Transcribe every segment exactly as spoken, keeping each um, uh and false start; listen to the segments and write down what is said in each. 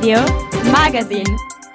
Radio Magazine.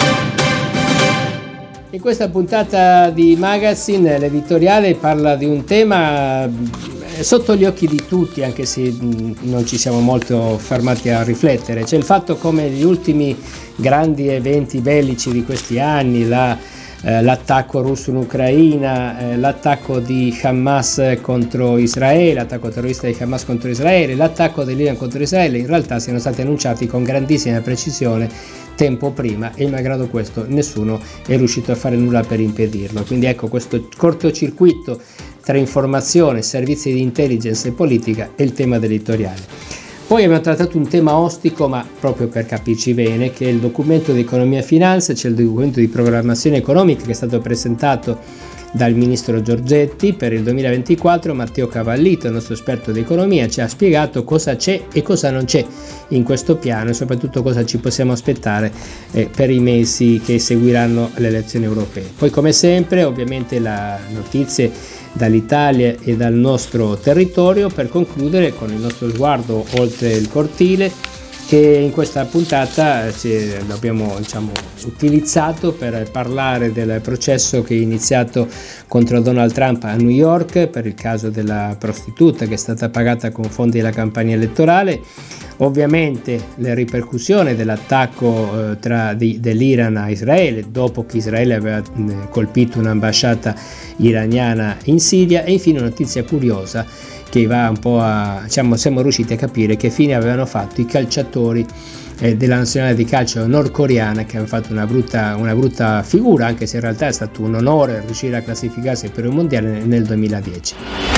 In questa puntata di Magazine l'editoriale parla di un tema sotto gli occhi di tutti, anche se non ci siamo molto fermati a riflettere. C'è il fatto come gli ultimi grandi eventi bellici di questi anni, la, eh, l'attacco russo in Ucraina, eh, l'attacco di Hamas contro Israele, l'attacco terrorista di Hamas contro Israele, l'attacco dell'Iran contro Israele, in realtà siano stati annunciati con grandissima precisione tempo prima, e malgrado questo nessuno è riuscito a fare nulla per impedirlo. Quindi ecco, questo cortocircuito tra informazione, servizi di intelligence e politica è il tema dell'editoriale. Poi abbiamo trattato un tema ostico, ma proprio per capirci bene, che è il documento di economia e finanza, cioè il documento di programmazione economica che è stato presentato dal ministro Giorgetti per il duemilaventiquattro. Matteo Cavallito, il nostro esperto di economia, ci ha spiegato cosa c'è e cosa non c'è in questo piano e soprattutto cosa ci possiamo aspettare eh, per i mesi che seguiranno le elezioni europee. Poi, come sempre, ovviamente le notizie dall'Italia e dal nostro territorio, per concludere con il nostro sguardo oltre il cortile, che in questa puntata ci, l'abbiamo diciamo, utilizzato per parlare del processo che è iniziato contro Donald Trump a New York per il caso della prostituta che è stata pagata con fondi della campagna elettorale. Ovviamente le ripercussioni dell'attacco eh, tra di, dell'Iran a Israele dopo che Israele aveva eh, colpito un'ambasciata iraniana in Siria, e infine una notizia curiosa che va un po' a, diciamo, siamo riusciti a capire che fine avevano fatto i calciatori eh, della nazionale di calcio nordcoreana, che hanno fatto una brutta, una brutta figura, anche se in realtà è stato un onore riuscire a classificarsi per un mondiale nel, nel duemiladieci.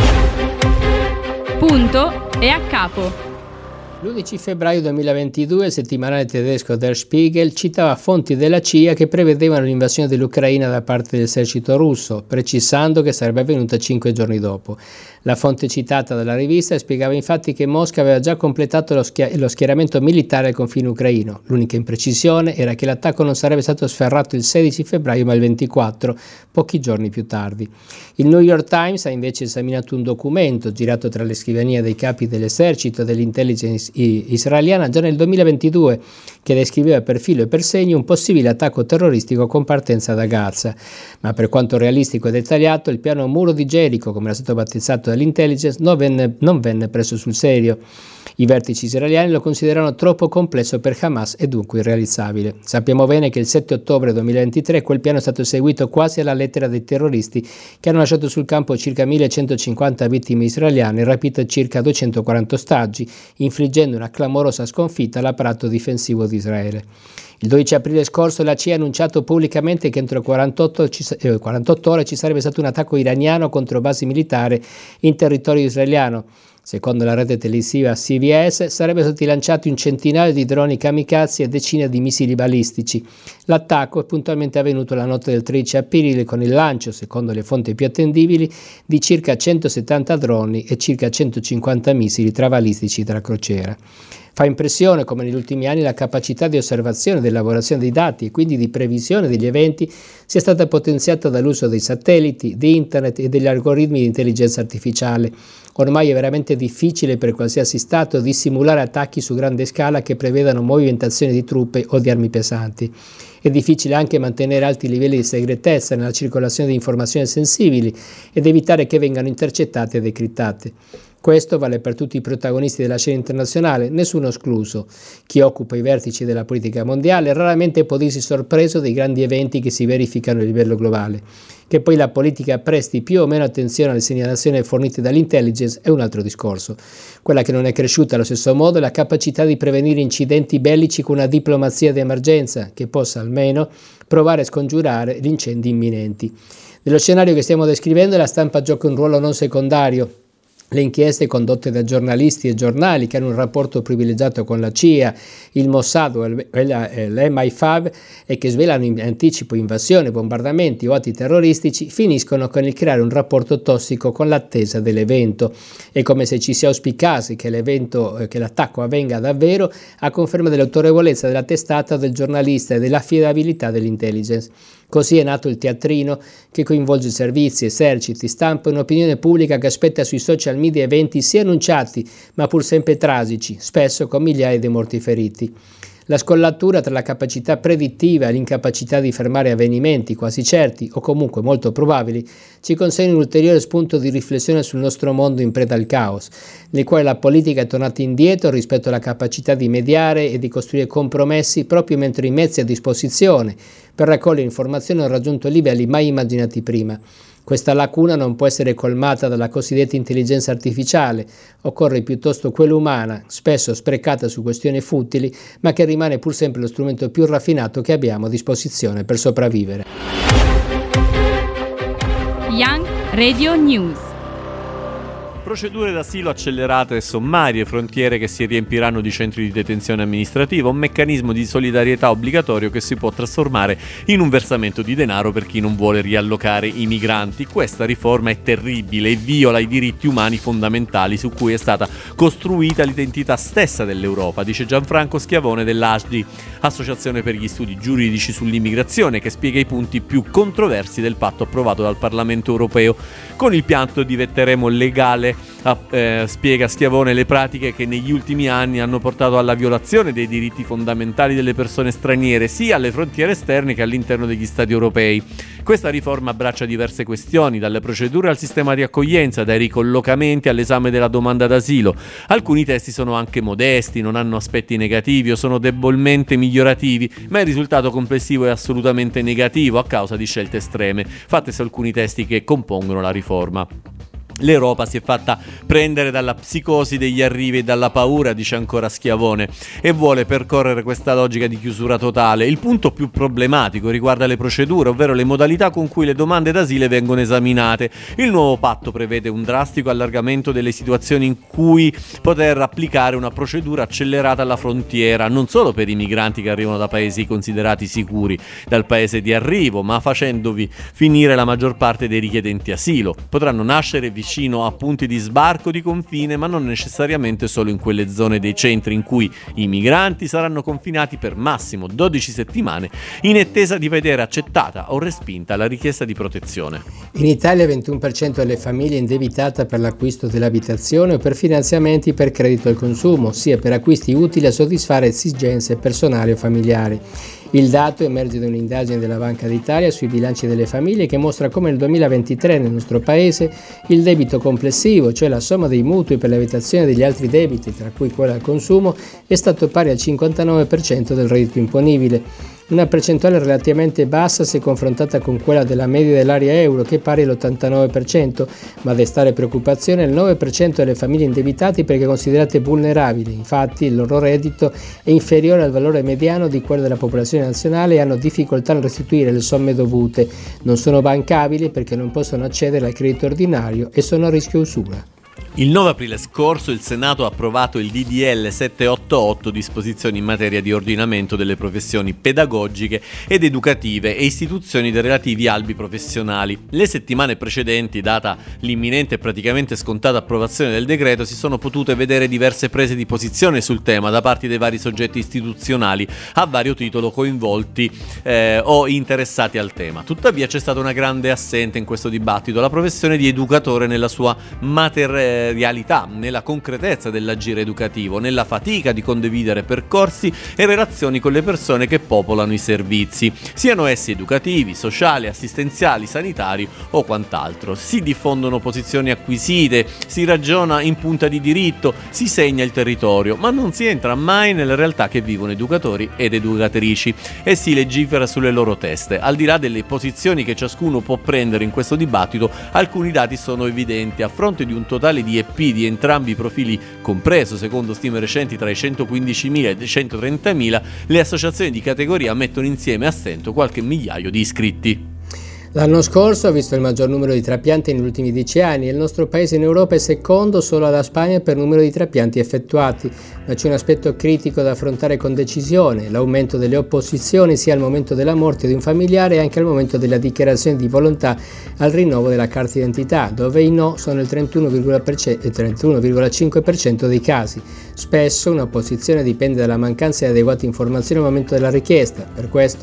Punto e a capo. L'undici febbraio duemilaventidue il settimanale tedesco Der Spiegel citava fonti della C I A che prevedevano l'invasione dell'Ucraina da parte dell'esercito russo, precisando che sarebbe avvenuta cinque giorni dopo. La fonte citata dalla rivista spiegava infatti che Mosca aveva già completato lo, schia- lo schieramento militare al confine ucraino. L'unica imprecisione era che l'attacco non sarebbe stato sferrato il sedici febbraio ma il ventiquattro, pochi giorni più tardi. Il New York Times ha invece esaminato un documento girato tra le scrivanie dei capi dell'esercito e dell'intelligence israeliana già nel duemilaventidue, che descriveva per filo e per segno un possibile attacco terroristico con partenza da Gaza. Ma per quanto realistico e dettagliato, il piano Muro di Gerico, come era stato battezzato dall'intelligence, non venne, non venne preso sul serio. I vertici israeliani lo considerano troppo complesso per Hamas e dunque irrealizzabile. Sappiamo bene che il sette ottobre duemilaventitré quel piano è stato eseguito quasi alla lettera dei terroristi, che hanno lasciato sul campo circa millecentocinquanta vittime israeliane e rapito circa duecentoquaranta ostaggi, infliggendo una clamorosa sconfitta all'apparato difensivo di Israele. Il dodici aprile scorso la C I A ha annunciato pubblicamente che entro quarantotto, eh, quarantotto ore ci sarebbe stato un attacco iraniano contro basi militari in territorio israeliano. Secondo la rete televisiva C B S sarebbero stati lanciati un centinaio di droni kamikaze e decine di missili balistici. L'attacco è puntualmente avvenuto la notte del tredici aprile con il lancio, secondo le fonti più attendibili, di circa centosettanta droni e circa centocinquanta missili travalistici tra crociera. Fa impressione come negli ultimi anni la capacità di osservazione e di elaborazione dei dati e quindi di previsione degli eventi sia stata potenziata dall'uso dei satelliti, di internet e degli algoritmi di intelligenza artificiale. Ormai è veramente difficile per qualsiasi Stato dissimulare attacchi su grande scala che prevedano movimentazioni di truppe o di armi pesanti. È difficile anche mantenere alti livelli di segretezza nella circolazione di informazioni sensibili ed evitare che vengano intercettate e decriptate. Questo vale per tutti i protagonisti della scena internazionale, nessuno escluso. Chi occupa i vertici della politica mondiale raramente può dirsi sorpreso dei grandi eventi che si verificano a livello globale. Che poi la politica presti più o meno attenzione alle segnalazioni fornite dall'intelligence è un altro discorso. Quella che non è cresciuta allo stesso modo è la capacità di prevenire incidenti bellici con una diplomazia di emergenza che possa almeno provare a scongiurare gli incendi imminenti. Nello scenario che stiamo descrivendo la stampa gioca un ruolo non secondario. Le inchieste condotte da giornalisti e giornali che hanno un rapporto privilegiato con la C I A, il Mossad o l'M I cinque e che svelano in anticipo invasioni, bombardamenti o atti terroristici, finiscono con il creare un rapporto tossico con l'attesa dell'evento. È come se ci si auspicasse che l'evento, che l'attacco avvenga davvero, a conferma dell'autorevolezza della testata, del giornalista e dell'affidabilità dell'intelligence. Così è nato il teatrino che coinvolge servizi, eserciti, stampa e un'opinione pubblica che aspetta sui social media eventi sì annunciati, ma pur sempre tragici, spesso con migliaia di morti feriti. La scollatura tra la capacità predittiva e l'incapacità di fermare avvenimenti quasi certi o comunque molto probabili ci consegna un ulteriore spunto di riflessione sul nostro mondo in preda al caos, nel quale la politica è tornata indietro rispetto alla capacità di mediare e di costruire compromessi proprio mentre i mezzi a disposizione per raccogliere informazioni hanno raggiunto livelli mai immaginati prima. Questa lacuna non può essere colmata dalla cosiddetta intelligenza artificiale, occorre piuttosto quella umana, spesso sprecata su questioni futili, ma che rimane pur sempre lo strumento più raffinato che abbiamo a disposizione per sopravvivere. Young Radio News. Procedure d'asilo accelerate e sommarie, frontiere che si riempiranno di centri di detenzione amministrativa, un meccanismo di solidarietà obbligatorio che si può trasformare in un versamento di denaro per chi non vuole riallocare i migranti. Questa riforma è terribile e viola i diritti umani fondamentali su cui è stata costruita l'identità stessa dell'Europa, dice Gianfranco Schiavone dell'A S D I, Associazione per gli Studi Giuridici sull'Immigrazione, che spiega i punti più controversi del patto approvato dal Parlamento Europeo. Con il piano diventeremo legale, eh, spiega Schiavone, le pratiche che negli ultimi anni hanno portato alla violazione dei diritti fondamentali delle persone straniere, sia alle frontiere esterne che all'interno degli Stati europei. Questa riforma abbraccia diverse questioni, dalle procedure al sistema di accoglienza, dai ricollocamenti all'esame della domanda d'asilo. Alcuni testi sono anche modesti, non hanno aspetti negativi o sono debolmente migliorativi, ma il risultato complessivo è assolutamente negativo a causa di scelte estreme, fatte su alcuni testi che compongono la riforma. L'Europa si è fatta prendere dalla psicosi degli arrivi e dalla paura, dice ancora Schiavone, e vuole percorrere questa logica di chiusura totale. Il punto più problematico riguarda le procedure, ovvero le modalità con cui le domande d'asilo vengono esaminate. Il nuovo patto prevede un drastico allargamento delle situazioni in cui poter applicare una procedura accelerata alla frontiera, non solo per i migranti che arrivano da paesi considerati sicuri dal paese di arrivo, ma facendovi finire la maggior parte dei richiedenti asilo. Potranno nascere vicino a punti di sbarco di confine, ma non necessariamente solo in quelle zone dei centri in cui i migranti saranno confinati per massimo dodici settimane in attesa di vedere accettata o respinta la richiesta di protezione. In Italia il ventuno per cento delle famiglie è indebitata per l'acquisto dell'abitazione o per finanziamenti per credito al consumo, sia per acquisti utili a soddisfare esigenze personali o familiari. Il dato emerge da un'indagine della Banca d'Italia sui bilanci delle famiglie che mostra come nel duemilaventitré nel nostro paese il debito complessivo, cioè la somma dei mutui per l'evitazione degli altri debiti, tra cui quello al consumo, è stato pari al cinquantanove per cento del reddito imponibile. Una percentuale relativamente bassa se confrontata con quella della media dell'area euro, che è pari all'ottantanove per cento, ma a destare preoccupazione è il nove per cento delle famiglie indebitate perché considerate vulnerabili. Infatti il loro reddito è inferiore al valore mediano di quello della popolazione nazionale e hanno difficoltà nel restituire le somme dovute. Non sono bancabili perché non possono accedere al credito ordinario e sono a rischio usura. Il nove aprile scorso il Senato ha approvato il D D L settecentottantotto, disposizioni in materia di ordinamento delle professioni pedagogiche ed educative e istituzioni dei relativi albi professionali. Le settimane precedenti, data l'imminente e praticamente scontata approvazione del decreto, si sono potute vedere diverse prese di posizione sul tema da parte dei vari soggetti istituzionali a vario titolo coinvolti eh, o interessati al tema. Tuttavia c'è stata una grande assente in questo dibattito, la professione di educatore nella sua materialità, nella concretezza dell'agire educativo, nella fatica di condividere percorsi e relazioni con le persone che popolano i servizi, siano essi educativi, sociali, assistenziali, sanitari o quant'altro. Si diffondono posizioni acquisite, si ragiona in punta di diritto, si segna il territorio, ma non si entra mai nelle realtà che vivono educatori ed educatrici e si legifera sulle loro teste. Al di là delle posizioni che ciascuno può prendere in questo dibattito, alcuni dati sono evidenti. A fronte di un totale di E P di entrambi i profili compreso, secondo stime recenti, tra i centoquindicimila e i centotrentamila, le associazioni di categoria mettono insieme a stento qualche migliaio di iscritti. L'anno scorso ha visto il maggior numero di trapianti negli ultimi dieci anni e il nostro paese in Europa è secondo solo alla Spagna per numero di trapianti effettuati, ma c'è un aspetto critico da affrontare con decisione: l'aumento delle opposizioni sia al momento della morte di un familiare e anche al momento della dichiarazione di volontà al rinnovo della carta d'identità, dove i no sono il trentuno virgola cinque per cento dei casi. Spesso un'opposizione dipende dalla mancanza di adeguate informazioni al momento della richiesta. Per questo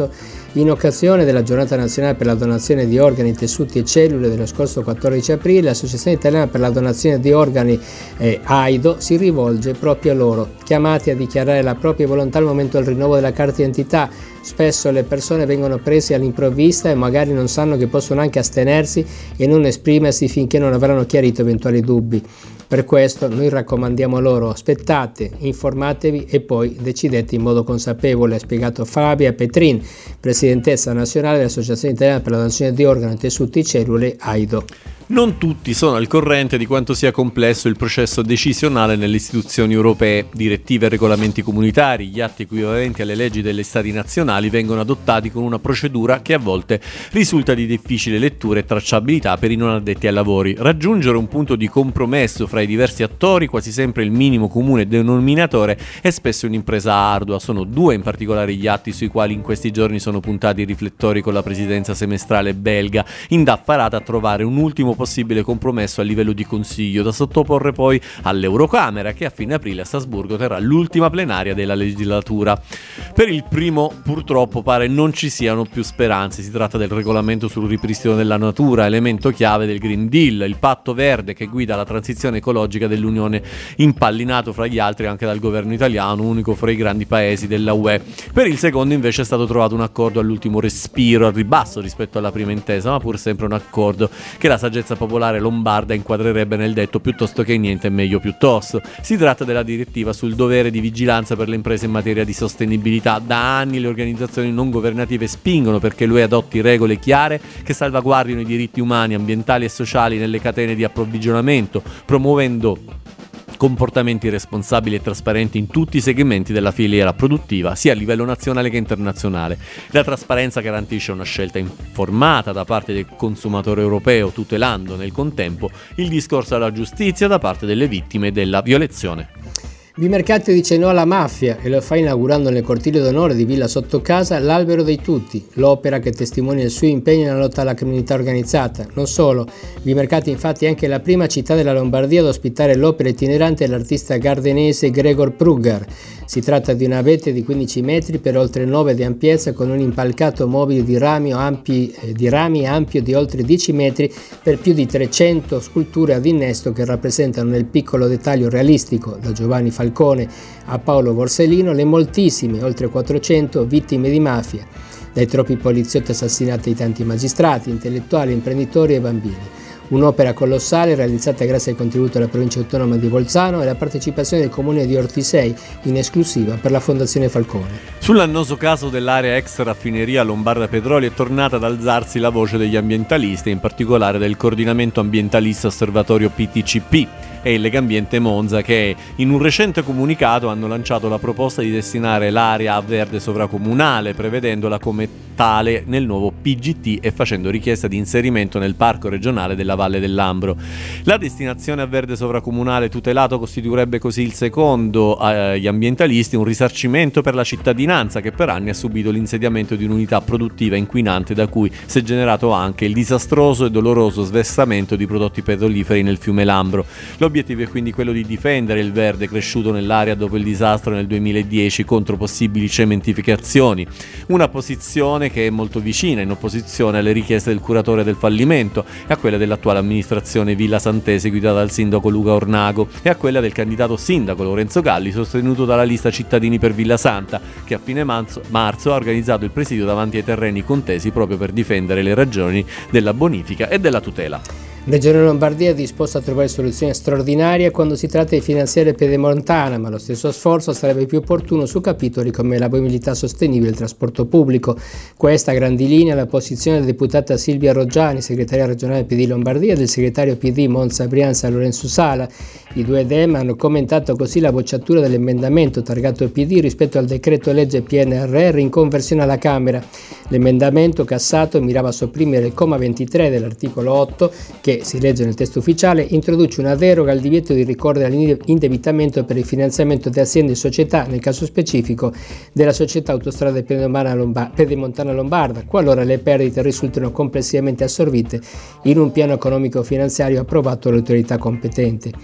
In occasione della Giornata Nazionale per la Donazione di Organi, Tessuti e Cellule dello scorso quattordici aprile, l'Associazione Italiana per la Donazione di Organi eh, AIDO si rivolge proprio a loro, chiamati a dichiarare la propria volontà al momento del rinnovo della carta d'identità. Spesso le persone vengono prese all'improvvista e magari non sanno che possono anche astenersi e non esprimersi finché non avranno chiarito eventuali dubbi. Per questo noi raccomandiamo loro: aspettate, informatevi e poi decidete in modo consapevole, ha spiegato Fabia Petrin, presidentessa nazionale dell'Associazione Italiana per la Donazione di Organi, Tessuti e Cellule AIDO. Non tutti sono al corrente di quanto sia complesso il processo decisionale nelle istituzioni europee. Direttive e regolamenti comunitari, gli atti equivalenti alle leggi degli stati nazionali vengono adottati con una procedura che a volte risulta di difficile lettura e tracciabilità per i non addetti ai lavori. Raggiungere un punto di compromesso fra i diversi attori, quasi sempre il minimo comune denominatore, è spesso un'impresa ardua. Sono due in particolare gli atti sui quali in questi giorni sono puntati i riflettori con la presidenza semestrale belga, indaffarata a trovare un ultimo possibile compromesso a livello di Consiglio, da sottoporre poi all'Eurocamera, che a fine aprile a Strasburgo terrà l'ultima plenaria della legislatura. Per il primo purtroppo pare non ci siano più speranze. Si tratta del regolamento sul ripristino della natura, elemento chiave del Green Deal, il patto verde che guida la transizione ecologica dell'Unione, impallinato fra gli altri anche dal governo italiano, unico fra i grandi paesi della U E. Per il secondo invece è stato trovato un accordo all'ultimo respiro, al ribasso rispetto alla prima intesa, ma pur sempre un accordo che la saggezza popolare lombarda inquadrerebbe nel detto piuttosto che niente è meglio piuttosto. Si tratta della direttiva sul dovere di vigilanza per le imprese in materia di sostenibilità. Da anni le organizzazioni non governative spingono perché l'U E adotti regole chiare che salvaguardino i diritti umani, ambientali e sociali nelle catene di approvvigionamento, promuovendo comportamenti responsabili e trasparenti in tutti i segmenti della filiera produttiva, sia a livello nazionale che internazionale. La trasparenza garantisce una scelta informata da parte del consumatore europeo, tutelando nel contempo il discorso alla giustizia da parte delle vittime della violazione. Vimercati dice no alla mafia e lo fa inaugurando nel cortile d'onore di Villa Sottocasa l'Albero dei Tutti, l'opera che testimonia il suo impegno nella lotta alla criminalità organizzata. Non solo, Vimercati infatti è anche la prima città della Lombardia ad ospitare l'opera itinerante dell'artista gardenese Gregor Prugger. Si tratta di una vette di quindici metri per oltre nove di ampiezza, con un impalcato mobile di rami, ampi, eh, di rami ampio di oltre dieci metri per più di trecento sculture ad innesto che rappresentano nel piccolo dettaglio realistico, da Giovanni Falcone a Paolo Borsellino, le moltissime, oltre quattrocento, vittime di mafia, dai troppi poliziotti assassinati ai tanti magistrati, intellettuali, imprenditori e bambini. Un'opera colossale realizzata grazie al contributo della provincia autonoma di Bolzano e la partecipazione del comune di Ortisei, in esclusiva per la Fondazione Falcone. Sull'annoso caso dell'area ex raffineria Lombarda Petrolio è tornata ad alzarsi la voce degli ambientalisti, in particolare del coordinamento ambientalista Osservatorio P T C P e il Legambiente Monza, che in un recente comunicato hanno lanciato la proposta di destinare l'area a verde sovracomunale, prevedendola come tale nel nuovo P G T e facendo richiesta di inserimento nel parco regionale della Valle del Lambro. La destinazione a verde sovracomunale tutelato costituirebbe così il secondo agli ambientalisti un risarcimento per la cittadinanza, che per anni ha subito l'insediamento di un'unità produttiva inquinante da cui si è generato anche il disastroso e doloroso sversamento di prodotti petroliferi nel fiume Lambro. L'obiettivo è quindi quello di difendere il verde cresciuto nell'area dopo il disastro nel duemiladieci contro possibili cementificazioni, una posizione che è molto vicina, in opposizione alle richieste del curatore del fallimento e a quella dell'attuale amministrazione Villa Santese guidata dal sindaco Luca Ornago e a quella del candidato sindaco Lorenzo Galli, sostenuto dalla lista Cittadini per Villa Santa, che a fine marzo, marzo ha organizzato il presidio davanti ai terreni contesi proprio per difendere le ragioni della bonifica e della tutela. Regione Lombardia è disposta a trovare soluzioni straordinarie quando si tratta di finanziare Pedemontana, ma lo stesso sforzo sarebbe più opportuno su capitoli come la mobilità sostenibile e il trasporto pubblico. Questa a grandi linee è la posizione della deputata Silvia Roggiani, segretaria regionale P D Lombardia, e del segretario P D Monza Brianza Lorenzo Sala. I due D E M hanno commentato così la bocciatura dell'emendamento targato P D rispetto al decreto legge P N R R in conversione alla Camera. L'emendamento cassato mirava a sopprimere il comma ventitré dell'articolo otto che, si legge nel testo ufficiale, introduce una deroga al divieto di ricorrere all'indebitamento per il finanziamento di aziende e società, nel caso specifico della società Autostrade Pedemontana Lombarda, qualora le perdite risultino complessivamente assorbite in un piano economico-finanziario approvato dalle autorità competenti.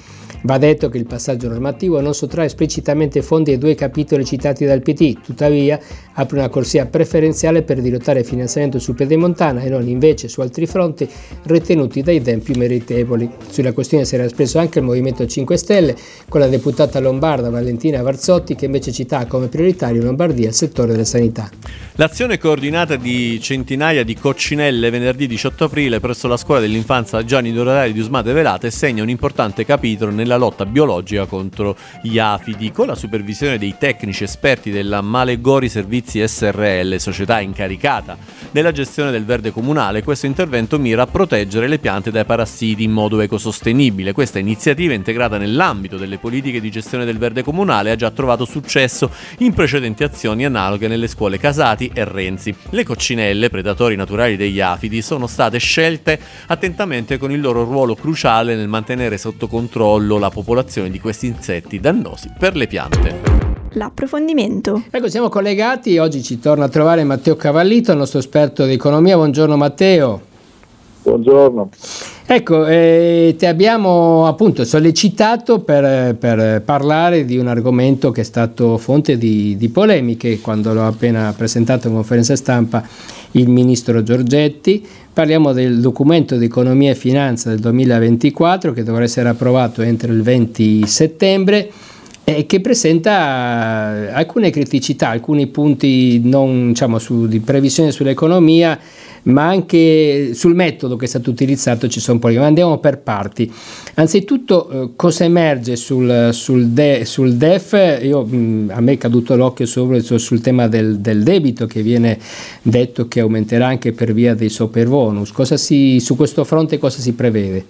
Va detto che il passaggio normativo non sottrae esplicitamente fondi ai due capitoli citati dal P D, tuttavia apre una corsia preferenziale per dirottare finanziamento su Pedemontana e non invece su altri fronti ritenuti dai D E M più meritevoli. Sulla questione si era espresso anche il Movimento cinque Stelle, con la deputata lombarda Valentina Varzotti, che invece cita come prioritario in Lombardia il settore della sanità. L'azione coordinata di centinaia di coccinelle venerdì diciotto aprile presso la scuola dell'infanzia Gianni Dorari di Usmate Velate segna un importante capitolo nella lotta biologica contro gli afidi, con la supervisione dei tecnici esperti della Malegori Servizi S R L, società incaricata della gestione del verde comunale. Questo intervento mira a proteggere le piante dai parassiti in modo ecosostenibile. Questa iniziativa, integrata nell'ambito delle politiche di gestione del verde comunale, ha già trovato successo in precedenti azioni analoghe nelle scuole Casati e Renzi. Le coccinelle, predatori naturali degli afidi, sono state scelte attentamente con il loro ruolo cruciale nel mantenere sotto controllo la popolazione di questi insetti dannosi per le piante. L'approfondimento. Ecco, siamo collegati, oggi ci torna a trovare Matteo Cavallito, il nostro esperto di economia. Buongiorno Matteo. Buongiorno. Ecco, eh, ti abbiamo appunto sollecitato per, per parlare di un argomento che è stato fonte di, di polemiche quando l'ho appena presentato in conferenza stampa il ministro Giorgetti. Parliamo del documento di economia e finanza del duemilaventiquattro che dovrà essere approvato entro il venti settembre e che presenta alcune criticità, alcuni punti non, diciamo, su, di previsione sull'economia, ma anche sul metodo che è stato utilizzato ci sono problemi. Andiamo per parti. Anzitutto, eh, cosa emerge sul, sul, de, sul D E F? Io, mh, a me è caduto l'occhio sopra sul tema del, del debito, che viene detto che aumenterà anche per via dei superbonus. Cosa si, su questo fronte cosa si prevede?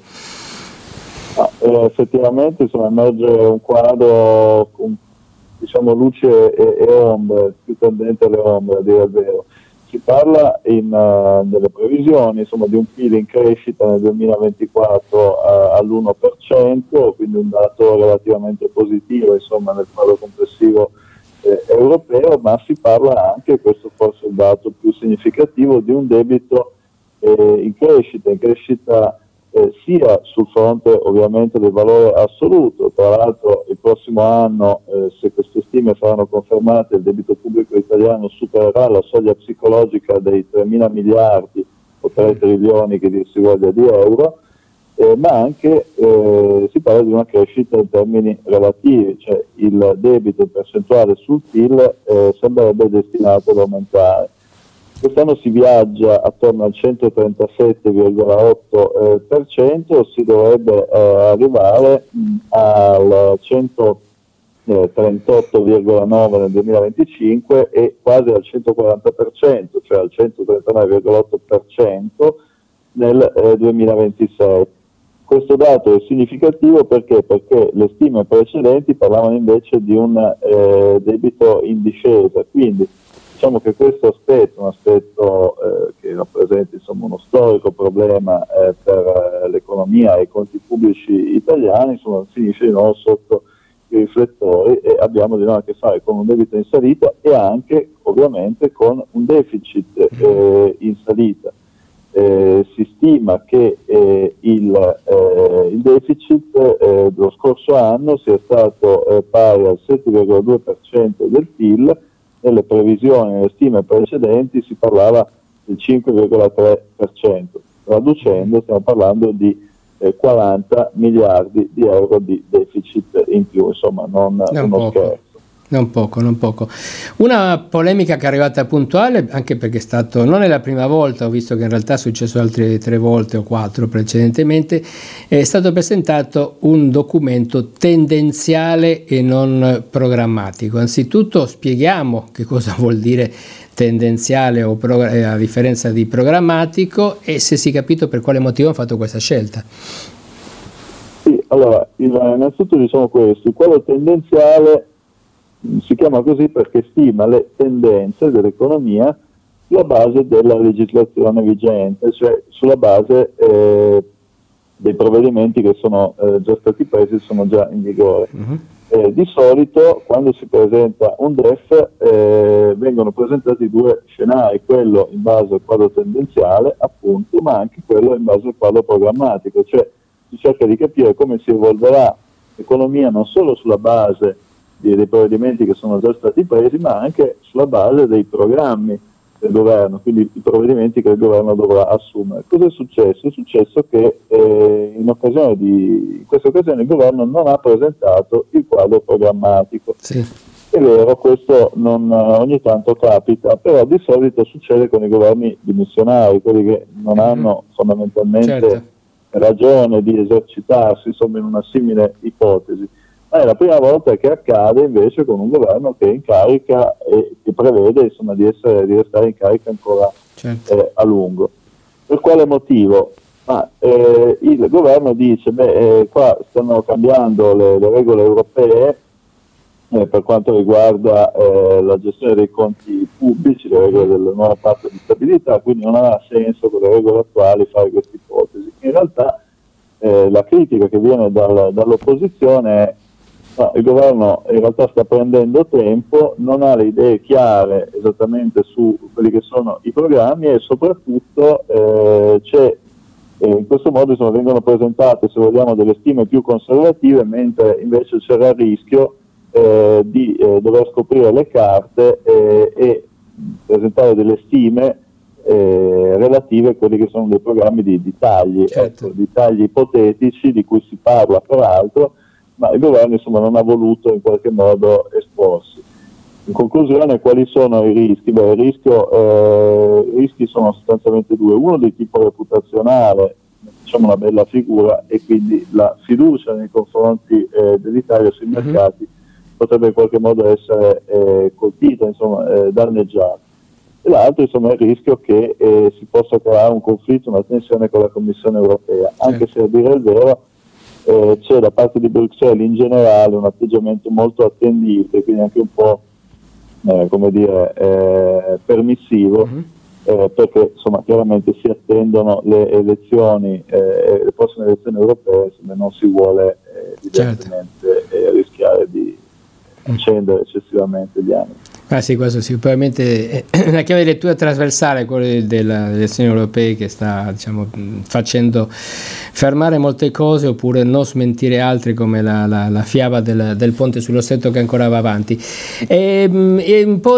Ah, eh, effettivamente insomma, emerge un quadro con, diciamo, luce e, e ombre, più tendente alle ombre, a dire il vero. Si parla in, uh, delle previsioni insomma, di un P I L in crescita nel duemilaventiquattro uh, all'uno per cento, quindi un dato relativamente positivo insomma, nel quadro complessivo eh, europeo, ma si parla anche, questo forse è il dato più significativo, di un debito eh, in crescita, in crescita eh, sia sul fronte ovviamente del valore assoluto. Tra l'altro il prossimo anno, eh, se queste stime saranno confermate, il debito pubblico italiano supererà la soglia psicologica dei tremila miliardi o tre trilioni che dir si voglia di euro, eh, ma anche eh, si parla di una crescita in termini relativi, cioè il debito in percentuale sul P I L eh, sembrerebbe destinato ad aumentare. Quest'anno si viaggia attorno al centotrentasette virgola otto per cento, si dovrebbe eh, arrivare mh, al centotrentotto virgola nove nel duemilaventicinque e quasi al centoquaranta per cento, cioè al centotrentanove virgola otto per cento nel eh, duemilaventisei. Questo dato è significativo perché? Perché le stime precedenti parlavano invece di un eh, debito in discesa, quindi diciamo che questo aspetto, un aspetto eh, che rappresenta insomma, uno storico problema eh, per eh, l'economia e i conti pubblici italiani, insomma, finisce di nuovo sotto i riflettori e abbiamo di nuovo a che fare con un debito in salita e anche ovviamente con un deficit eh, in salita. Eh, si stima che eh, il, eh, il deficit eh, dello scorso anno sia stato eh, pari al sette virgola due per cento del P I L. Nelle previsioni, nelle stime precedenti si parlava del cinque virgola tre per cento, traducendo stiamo parlando di eh, quaranta miliardi di euro di deficit in più, insomma non, non uno poco. Scherzo. Non poco, non poco. Una polemica che è arrivata puntuale, anche perché è stato, non è la prima volta, ho visto che in realtà è successo altre tre volte o quattro precedentemente, è stato presentato un documento tendenziale e non programmatico. Anzitutto spieghiamo che cosa vuol dire tendenziale o prog- a differenza di programmatico e se si è capito per quale motivo hanno fatto questa scelta. Sì, allora, il, innanzitutto diciamo questo, il quadro tendenziale si chiama così perché stima le tendenze dell'economia sulla base della legislazione vigente, cioè sulla base eh, dei provvedimenti che sono eh, già stati presi e sono già in vigore. Uh-huh. Eh, di solito quando si presenta un D E F eh, vengono presentati due scenari, quello in base al quadro tendenziale appunto, ma anche quello in base al quadro programmatico, cioè si cerca di capire come si evolverà economia non solo sulla base di, dei provvedimenti che sono già stati presi, ma anche sulla base dei programmi del governo, quindi i provvedimenti che il governo dovrà assumere. Cosa è successo? È successo che eh, in, occasione di, in questa occasione il governo non ha presentato il quadro programmatico. Sì. È vero, questo non, ogni tanto capita, però di solito succede con i governi dimissionari, quelli che non Mm-hmm. hanno fondamentalmente Certo. ragione di esercitarsi, insomma, in una simile ipotesi. Ma è la prima volta che accade invece con un governo che è in carica e che prevede, insomma, di, essere, di restare in carica ancora Certo. eh, a lungo. Per quale motivo? Ma, eh, il governo dice, beh, eh, qua stanno cambiando le, le regole europee eh, per quanto riguarda eh, la gestione dei conti pubblici, le regole del nuovo patto di stabilità, quindi non ha senso con le regole attuali fare questa ipotesi. In realtà eh, la critica che viene dal, dall'opposizione è no, il governo in realtà sta prendendo tempo, non ha le idee chiare esattamente su quelli che sono i programmi e soprattutto eh, c'è eh, in questo modo insomma, vengono presentate, se vogliamo, delle stime più conservative, mentre invece c'era il rischio eh, di eh, dover scoprire le carte eh, e presentare delle stime eh, relative a quelli che sono dei programmi di, di tagli, Certo. ecco, di tagli ipotetici di cui si parla peraltro, ma il governo insomma non ha voluto in qualche modo esporsi. In conclusione, quali sono i rischi? Beh, il rischio, eh, i rischi sono sostanzialmente due, uno di tipo reputazionale, diciamo una bella figura, e quindi la fiducia nei confronti eh, dell'Italia sui Mm-hmm. mercati potrebbe in qualche modo essere eh, colpita, insomma, eh, danneggiata. E l'altro insomma, è il rischio che eh, si possa creare un conflitto, una tensione con la Commissione europea, anche se a dire il vero eh, c'è da parte di Bruxelles in generale un atteggiamento molto attendibile, quindi anche un po' eh, come dire eh, permissivo, Mm-hmm. eh, perché insomma chiaramente si attendono le elezioni, eh, le prossime elezioni europee, insomma, non si vuole eh, evidentemente eh, rischiare di accendere eccessivamente gli animi. Ah sì, questo sicuramente è una chiave di lettura trasversale, quella delle elezioni europee, che sta, diciamo, facendo fermare molte cose oppure non smentire altre, come la, la, la fiaba del, del ponte sullo stretto che ancora va avanti. E, e un po'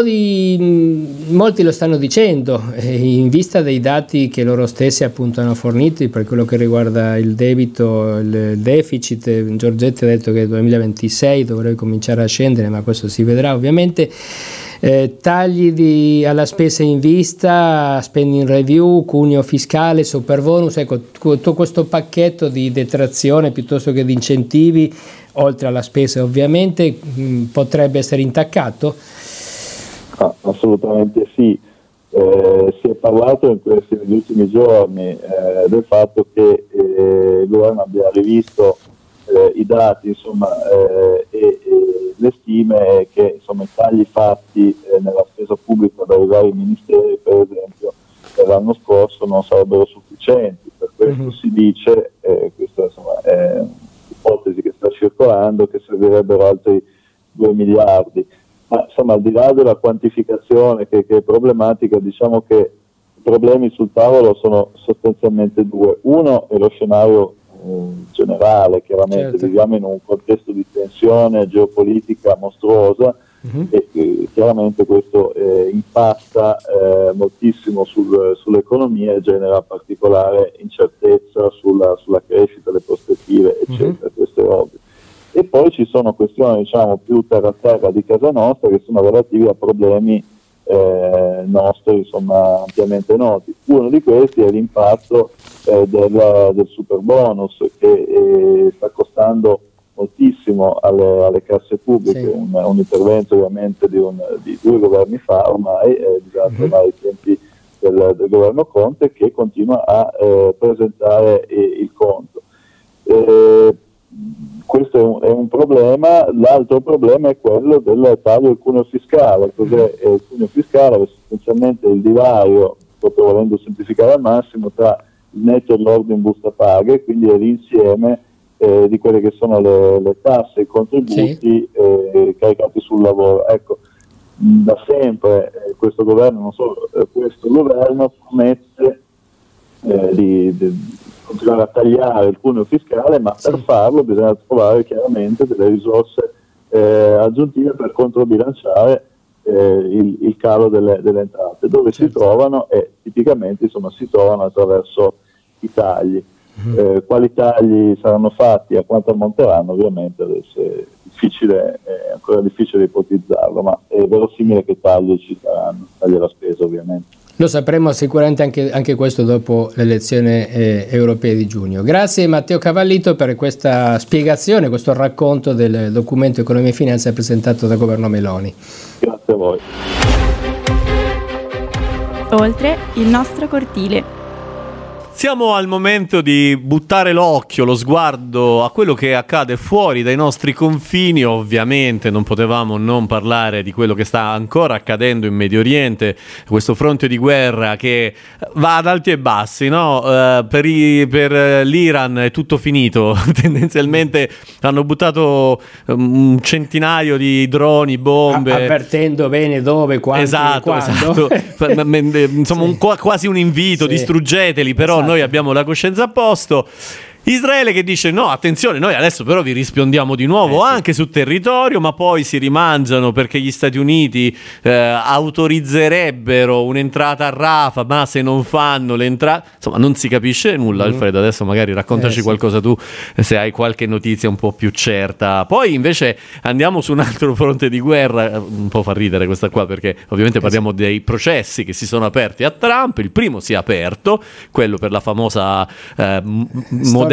di molti lo stanno dicendo, in vista dei dati che loro stessi appunto hanno fornito per quello che riguarda il debito, il deficit. Giorgetti ha detto che nel duemilaventisei dovrebbe cominciare a scendere, ma questo si vedrà ovviamente. Eh, tagli di, alla spesa in vista, spending review, cuneo fiscale, superbonus, ecco, tutto questo pacchetto di detrazione piuttosto che di incentivi, oltre alla spesa ovviamente, mh, potrebbe essere intaccato? Ah, assolutamente sì. Eh, si è parlato in questi negli ultimi giorni eh, del fatto che eh, il governo abbia rivisto eh, i dati, insomma, eh, e, e le stime che insomma, i tagli fatti eh, nella spesa pubblica dai vari ministeri, per esempio, l'anno scorso non sarebbero sufficienti. Per questo mm-hmm. si dice, eh, questa insomma, è un'ipotesi che sta circolando, che servirebbero altri due miliardi. Ma insomma, al di là della quantificazione che, che è problematica, diciamo che i problemi sul tavolo sono sostanzialmente due. Uno è lo scenario generale, chiaramente certo. Viviamo in un contesto di tensione geopolitica mostruosa uh-huh. e, e chiaramente questo eh, impatta eh, moltissimo sul, sull'economia e genera particolare incertezza sulla, sulla crescita, le prospettive, eccetera, uh-huh. questo è ovvio. E poi ci sono questioni, diciamo, più terra a terra di casa nostra, che sono relativi a problemi eh, nostri, insomma, ampiamente noti. Uno di questi è l'impatto eh, del, del super bonus, che eh, sta costando moltissimo alle, alle casse pubbliche, sì. un, un intervento ovviamente di, un, di due governi fa ormai, eh, disastro ormai ai tempi del, del governo Conte, che continua a eh, presentare eh, il conto. Eh, questo è un, è un problema. L'altro problema è quello del taglio del cuneo fiscale. Cos'è il cuneo fiscale? È sostanzialmente il divario, proprio volendo semplificare al massimo, tra il netto e l'ordo in busta paga, quindi è l'insieme eh, di quelle che sono le, le tasse e i contributi sì. eh, caricati sul lavoro. Ecco, da sempre eh, questo governo, non solo eh, questo governo, promette eh, di, di continuare a tagliare il cuneo fiscale, ma sì. per farlo bisogna trovare chiaramente delle risorse eh, aggiuntive per controbilanciare eh, il, il calo delle, delle entrate. Dove certo. si trovano? E tipicamente insomma, si trovano attraverso i tagli. Mm-hmm. Eh, quali tagli saranno fatti e a quanto ammonteranno ovviamente adesso è difficile, è ancora difficile ipotizzarlo, ma è verosimile che tagli ci saranno, tagli alla spesa ovviamente. Lo sapremo sicuramente anche, anche questo dopo le elezioni eh, europee di giugno. Grazie Matteo Cavallito per questa spiegazione, questo racconto del documento Economia e Finanza presentato dal governo Meloni. Grazie a voi. Oltre il nostro cortile. Siamo al momento di buttare l'occhio, lo sguardo a quello che accade fuori dai nostri confini. Ovviamente non potevamo non parlare di quello che sta ancora accadendo in Medio Oriente, questo fronte di guerra che va ad alti e bassi, no? Uh, per, i, per l'Iran è tutto finito, tendenzialmente hanno buttato un centinaio di droni, bombe. Avvertendo bene dove, quanti, esatto, quando. Esatto. Insomma, sì. un, quasi un invito, sì. distruggeteli, però esatto. Noi abbiamo la coscienza a posto. Israele che dice no, attenzione, noi adesso però vi rispondiamo di nuovo eh, anche sì. su territorio, ma poi si rimangiano perché gli Stati Uniti eh, autorizzerebbero un'entrata a Rafah, ma se non fanno l'entrata, insomma non si capisce nulla. mm. Alfredo, adesso magari raccontaci eh, sì. qualcosa tu, se hai qualche notizia un po' più certa. Poi invece andiamo su un altro fronte di guerra, un po' fa ridere questa qua perché ovviamente parliamo eh, sì. dei processi che si sono aperti a Trump. Il primo si è aperto, quello per la famosa eh, modella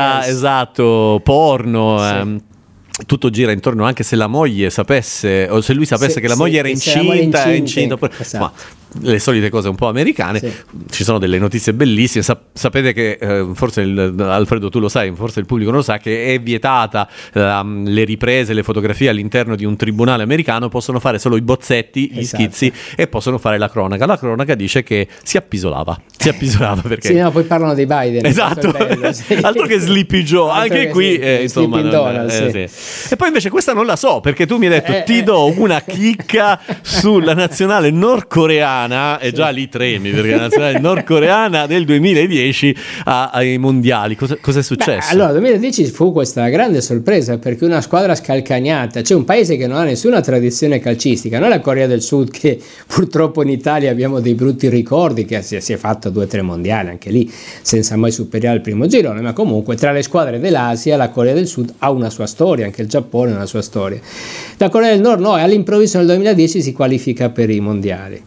esatto porno, sì. ehm, tutto gira intorno, anche se la moglie sapesse o se lui sapesse se, che la moglie se, era incinta, è incinta, incinta esatto. ma le solite cose un po' americane. Sì. Ci sono delle notizie bellissime. Sap- sapete che eh, forse il, Alfredo tu lo sai, forse il pubblico non lo sa, che è vietata um, le riprese, le fotografie all'interno di un tribunale americano, possono fare solo i bozzetti, gli esatto. schizzi e possono fare la cronaca. La cronaca dice che si appisolava, si appisolava perché sì, no, poi parlano dei Biden. Esatto. Bello, sì. Altro che Sleepy Joe, Altro anche qui sì, eh, insomma non, Donald, eh, sì. sì. E poi invece questa non la so, perché tu mi hai detto eh, ti eh, do una chicca sulla nazionale nordcoreana. E sì. già lì tremi perché la nazionale nordcoreana del duemiladieci a, ai mondiali. Cosa, cosa è successo? Beh, allora, nel duemiladieci fu questa grande sorpresa perché una squadra scalcagnata, c'è un paese che non ha nessuna tradizione calcistica, non la Corea del Sud, che purtroppo in Italia abbiamo dei brutti ricordi, che si, si è fatto due o tre mondiali anche lì senza mai superare il primo girone, ma comunque tra le squadre dell'Asia la Corea del Sud ha una sua storia, anche il Giappone ha una sua storia. La Corea del Nord no, all'improvviso nel duemiladieci si qualifica per i mondiali.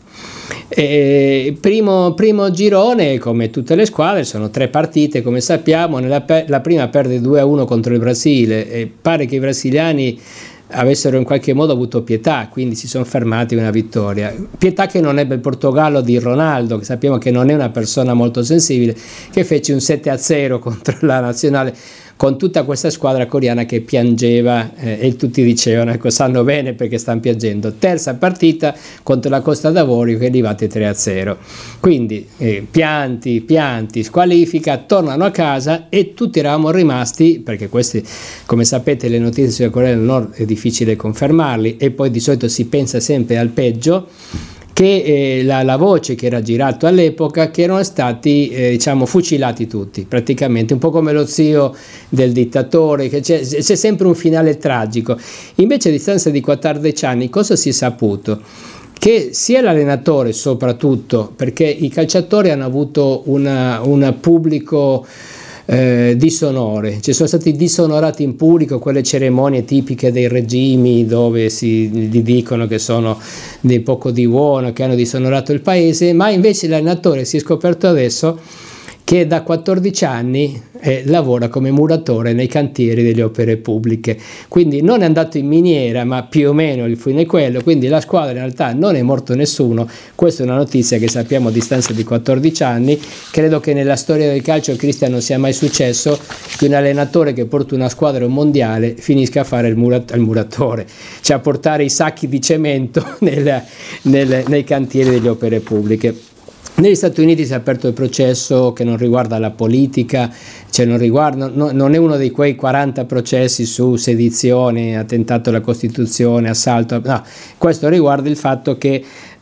E primo, primo girone, come tutte le squadre, sono tre partite come sappiamo. Nella, la prima perde due a uno contro il Brasile e pare che i brasiliani avessero in qualche modo avuto pietà, quindi si sono fermati con una vittoria. Pietà che non ebbe il Portogallo di Ronaldo, che sappiamo che non è una persona molto sensibile, che fece un sette a zero contro la nazionale, con tutta questa squadra coreana che piangeva eh, e tutti dicevano ecco, sanno bene perché stanno piangendo. Terza partita contro la Costa d'Avorio che è arrivate tre a zero, quindi eh, pianti, pianti, squalifica, tornano a casa e tutti eravamo rimasti, perché queste, come sapete, le notizie sulla Corea del Nord è difficile confermarli e poi di solito si pensa sempre al peggio, che eh, la, la voce che era girato all'epoca che erano stati eh, diciamo fucilati tutti, praticamente un po' come lo zio del dittatore, che c'è, c'è sempre un finale tragico. Invece a distanza di quattordici anni cosa si è saputo? Che sia l'allenatore, soprattutto perché i calciatori hanno avuto una, un pubblico Eh, disonore, ci sono stati disonorati in pubblico, quelle cerimonie tipiche dei regimi dove si gli dicono che sono dei poco di buono, che hanno disonorato il paese, ma invece l'allenatore si è scoperto adesso che da quattordici anni eh, lavora come muratore nei cantieri delle opere pubbliche, quindi non è andato in miniera, ma più o meno il fine è quello, quindi la squadra in realtà non è morto nessuno. Questa è una notizia che sappiamo a distanza di quattordici anni. Credo che nella storia del calcio, Cristian, non sia mai successo che un allenatore che porta una squadra a un mondiale finisca a fare il, murat- il muratore, cioè a portare i sacchi di cemento nel, nel, nei cantieri delle opere pubbliche. Negli Stati Uniti si è aperto il processo che non riguarda la politica, cioè non, riguarda, no, non è uno di quei quaranta processi su sedizione, attentato alla Costituzione, assalto, no, questo riguarda il fatto che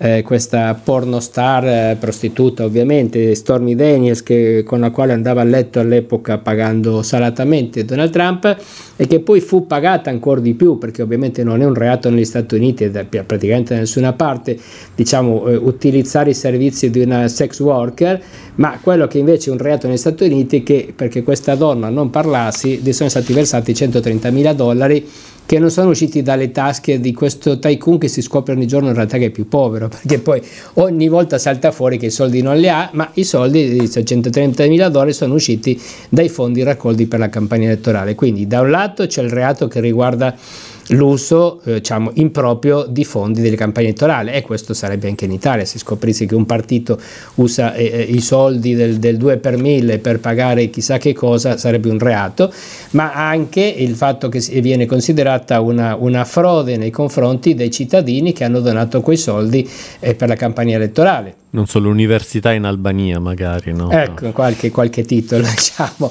eh, questa pornostar eh, prostituta ovviamente, Stormy Daniels, che, con la quale andava a letto all'epoca pagando salatamente Donald Trump, e che poi fu pagata ancora di più, perché ovviamente non è un reato negli Stati Uniti e da, praticamente da nessuna parte, diciamo, eh, utilizzare i servizi di una sex worker, ma quello che invece è un reato negli Stati Uniti è che, perché questa donna non parlassi, gli sono stati versati centotrentamila dollari che non sono usciti dalle tasche di questo tycoon che si scopre ogni giorno in realtà che è più povero, perché poi ogni volta salta fuori che i soldi non li ha, ma i soldi, centotrentamila dollari, sono usciti dai fondi raccolti per la campagna elettorale. Quindi da un lato c'è il reato che riguarda l'uso eh, diciamo improprio di fondi delle campagne elettorali, e questo sarebbe anche in Italia se scoprisse che un partito usa eh, i soldi del, del due per mille per pagare chissà che cosa, sarebbe un reato, ma anche il fatto che viene considerata una, una frode nei confronti dei cittadini che hanno donato quei soldi eh, per la campagna elettorale. Non solo università in Albania magari, no? Ecco, qualche, qualche titolo, diciamo.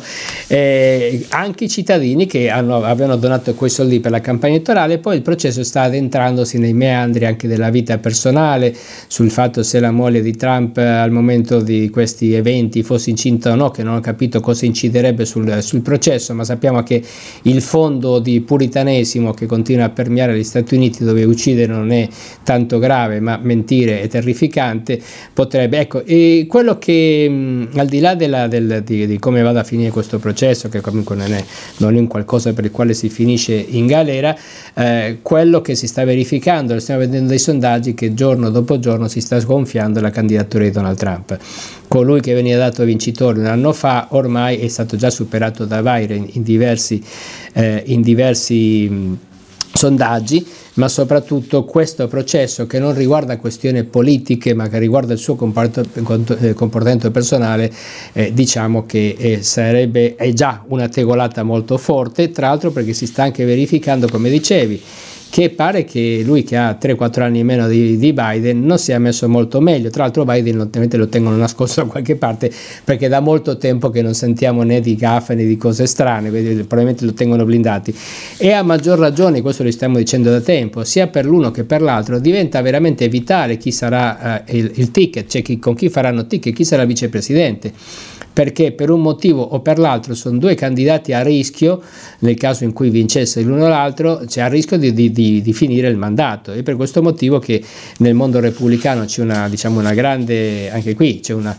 Eh, anche i cittadini che hanno, avevano donato quei soldi per la campagna elettorale, poi il processo sta addentrandosi nei meandri anche della vita personale, sul fatto se la moglie di Trump al momento di questi eventi fosse incinta o no, che non ho capito cosa inciderebbe sul, sul processo, ma sappiamo che il fondo di puritanesimo che continua a permeare gli Stati Uniti, dove uccidere non è tanto grave, ma mentire è terrificante, potrebbe, ecco, e quello che mh, al di là della, del, di, di come vada a finire questo processo, che comunque non è, non è un qualcosa per il quale si finisce in galera, eh, quello che si sta verificando, lo stiamo vedendo dai sondaggi, che giorno dopo giorno si sta sgonfiando la candidatura di Donald Trump. Colui che veniva dato vincitore un anno fa ormai è stato già superato da Biden in diversi, eh, in diversi mh, sondaggi, ma soprattutto questo processo, che non riguarda questioni politiche ma che riguarda il suo comportamento personale, eh, diciamo che eh, sarebbe, è già una tegolata molto forte, tra l'altro perché si sta anche verificando, come dicevi, che pare che lui, che ha tre quattro anni in meno di, di Biden, non sia messo molto meglio. Tra l'altro Biden ovviamente lo tengono nascosto da qualche parte, perché da molto tempo che non sentiamo né di gaffe né di cose strane, probabilmente lo tengono blindati, e a maggior ragione, questo lo stiamo dicendo da tempo, sia per l'uno che per l'altro diventa veramente vitale chi sarà eh, il, il ticket, cioè chi, con chi faranno ticket, chi sarà vicepresidente, perché per un motivo o per l'altro sono due candidati a rischio, nel caso in cui vincesse l'uno o l'altro, c'è a rischio di, di, di, di finire il mandato, e per questo motivo che nel mondo repubblicano c'è una, diciamo, una grande, anche qui c'è una,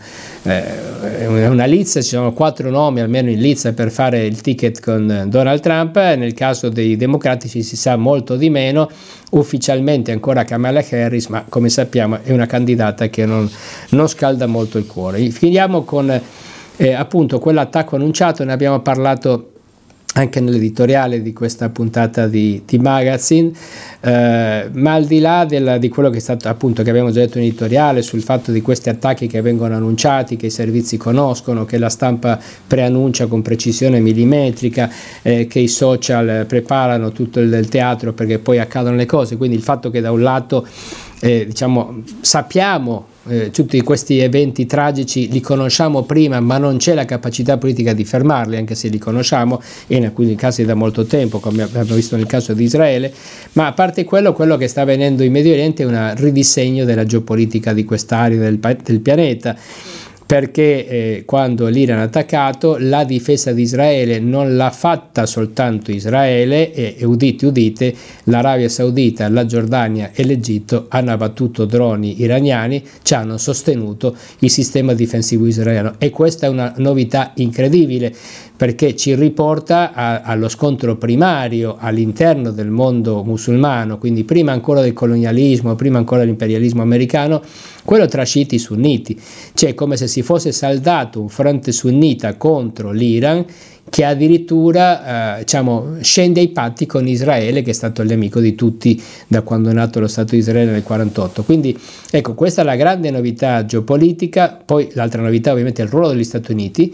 eh, una, una lizza, ci sono quattro nomi almeno in lizza per fare il ticket con Donald Trump. Nel caso dei democratici si sa molto di meno, ufficialmente ancora Kamala Harris, ma come sappiamo è una candidata che non, non scalda molto il cuore. Finiamo con Eh, appunto quell'attacco annunciato, ne abbiamo parlato anche nell'editoriale di questa puntata di, di Magazine, eh, ma al di là della, di quello che è stato, appunto, che abbiamo già detto in editoriale, sul fatto di questi attacchi che vengono annunciati, che i servizi conoscono, che la stampa preannuncia con precisione millimetrica, eh, che i social preparano tutto il, il teatro perché poi accadono le cose, quindi il fatto che da un lato eh, diciamo sappiamo Eh, tutti questi eventi tragici, li conosciamo prima, ma non c'è la capacità politica di fermarli, anche se li conosciamo, e in alcuni casi da molto tempo, come abbiamo visto nel caso di Israele. Ma a parte quello, quello che sta avvenendo in Medio Oriente è un ridisegno della geopolitica di quest'area del, del pianeta, perché eh, quando l'Iran ha attaccato, la difesa di Israele non l'ha fatta soltanto Israele, e, e udite udite, l'Arabia Saudita, la Giordania e l'Egitto hanno abbattuto droni iraniani, ci hanno sostenuto il sistema difensivo israeliano, e questa è una novità incredibile, perché ci riporta a, allo scontro primario all'interno del mondo musulmano, quindi prima ancora del colonialismo, prima ancora dell'imperialismo americano, quello tra sciiti e sunniti, cioè come se si fosse saldato un fronte sunnita contro l'Iran, che addirittura eh, diciamo, scende ai patti con Israele, che è stato il nemico di tutti da quando è nato lo Stato di Israele nel quarantotto. Quindi ecco, questa è la grande novità geopolitica. Poi l'altra novità ovviamente è il ruolo degli Stati Uniti,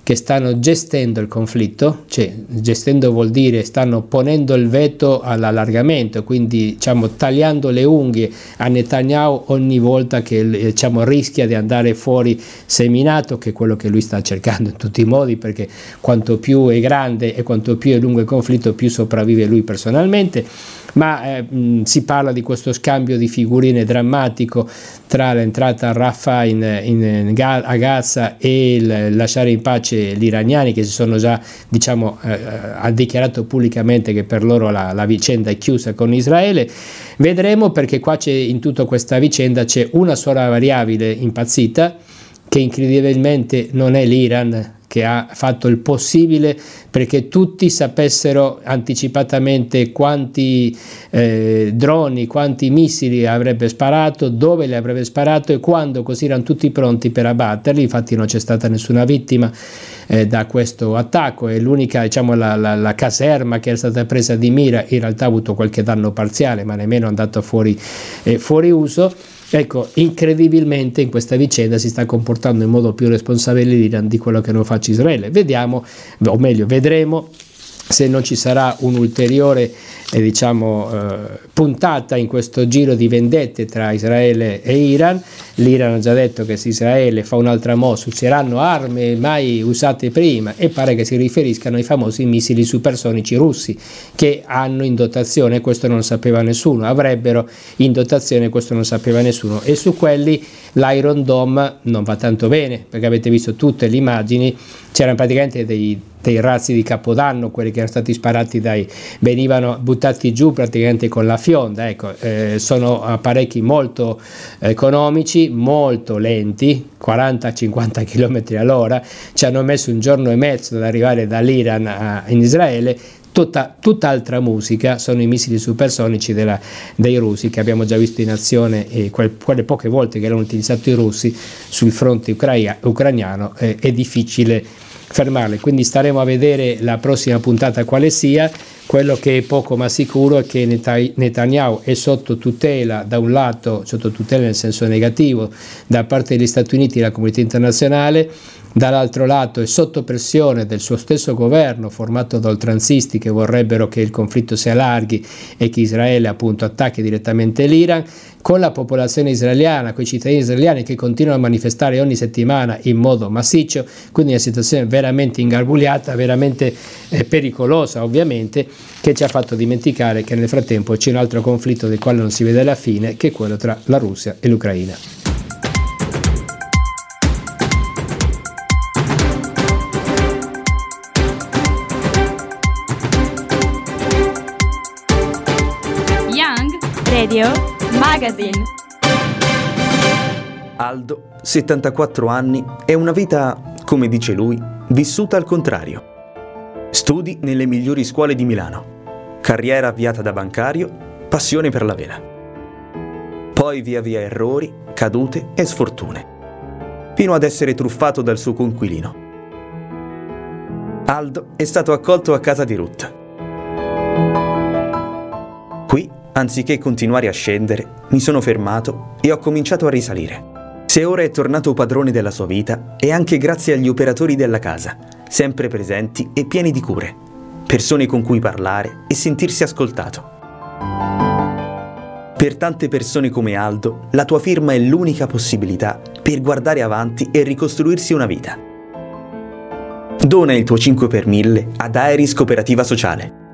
che stanno gestendo il conflitto, cioè gestendo vuol dire stanno ponendo il veto all'allargamento, quindi diciamo tagliando le unghie a Netanyahu ogni volta che diciamo rischia di andare fuori seminato, che è quello che lui sta cercando in tutti i modi, perché quanto più è grande e quanto più è lungo il conflitto più sopravvive lui personalmente. Ma eh, mh, si parla di questo scambio di figurine drammatico tra l'entrata a Rafah in, in, in, a Gaza e il lasciare in pace gli iraniani, che si sono già diciamo eh, ha dichiarato pubblicamente che per loro la, la vicenda è chiusa con Israele. Vedremo, perché qua c'è, in tutta questa vicenda c'è una sola variabile impazzita, che incredibilmente non è l'Iran, che ha fatto il possibile perché tutti sapessero anticipatamente quanti eh, droni, quanti missili avrebbe sparato, dove li avrebbe sparato e quando, così erano tutti pronti per abbatterli. Infatti non c'è stata nessuna vittima eh, da questo attacco, e l'unica, diciamo, la, la, la caserma che è stata presa di mira in realtà ha avuto qualche danno parziale, ma nemmeno è andato fuori, eh, fuori uso. Ecco, incredibilmente in questa vicenda si sta comportando in modo più responsabile l'Iran di quello che non faccia Israele. Vediamo, o meglio, vedremo se non ci sarà un'ulteriore eh, diciamo, eh, puntata in questo giro di vendette tra Israele e Iran. L'Iran ha già detto che se Israele fa un'altra mossa useranno armi mai usate prima, e pare che si riferiscano ai famosi missili supersonici russi che hanno in dotazione, questo non sapeva nessuno, avrebbero in dotazione, questo non sapeva nessuno, e su quelli l'Iron Dome non va tanto bene, perché avete visto tutte le immagini, c'erano praticamente dei, dei razzi di Capodanno, quelli che erano stati sparati dai, venivano buttati giù praticamente con la fionda. Ecco, eh, sono apparecchi molto economici, molto lenti, quaranta cinquanta chilometri all'ora, ci hanno messo un giorno e mezzo ad arrivare dall'Iran a, in Israele. Tutta, tutt'altra musica sono i missili supersonici della, dei russi, che abbiamo già visto in azione, e quel, quelle poche volte che l'hanno utilizzato i russi sul fronte ucraia, ucraniano eh, è difficile fermarli. Quindi staremo a vedere la prossima puntata quale sia. Quello che è poco ma sicuro è che Netanyahu è sotto tutela, da un lato sotto tutela nel senso negativo da parte degli Stati Uniti e della comunità internazionale, dall'altro lato è sotto pressione del suo stesso governo formato da oltranzisti che vorrebbero che il conflitto si allarghi e che Israele appunto attacchi direttamente l'Iran, con la popolazione israeliana, con i cittadini israeliani che continuano a manifestare ogni settimana in modo massiccio. Quindi una situazione veramente ingarbugliata, veramente eh, pericolosa ovviamente, che ci ha fatto dimenticare che nel frattempo c'è un altro conflitto del quale non si vede la fine, che è quello tra la Russia e l'Ucraina. Radio Magazine. Aldo, settantaquattro anni, e una vita, come dice lui, vissuta al contrario. Studi nelle migliori scuole di Milano, carriera avviata da bancario, passione per la vela. Poi via via errori, cadute e sfortune, fino ad essere truffato dal suo coinquilino. Aldo è stato accolto a casa di Ruth. Qui, anziché continuare a scendere, mi sono fermato e ho cominciato a risalire. Se ora è tornato padrone della sua vita, è anche grazie agli operatori della casa, sempre presenti e pieni di cure, persone con cui parlare e sentirsi ascoltato. Per tante persone come Aldo, la tua firma è l'unica possibilità per guardare avanti e ricostruirsi una vita. Dona il tuo cinque per mille ad Aeris Cooperativa Sociale.